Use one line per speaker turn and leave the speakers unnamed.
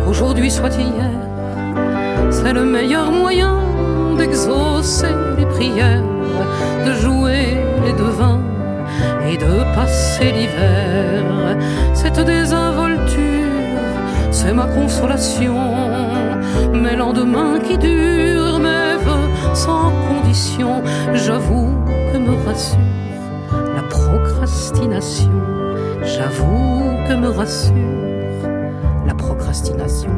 aujourd'hui soit hier, c'est le meilleur moyen d'exaucer les prières, de jouer les devins et de passer l'hiver. Cette désinvolture, c'est ma consolation, mes lendemains qui durent, mes vœux sans condition. J'avoue que me rassure la procrastination, j'avoue que me rassure la procrastination.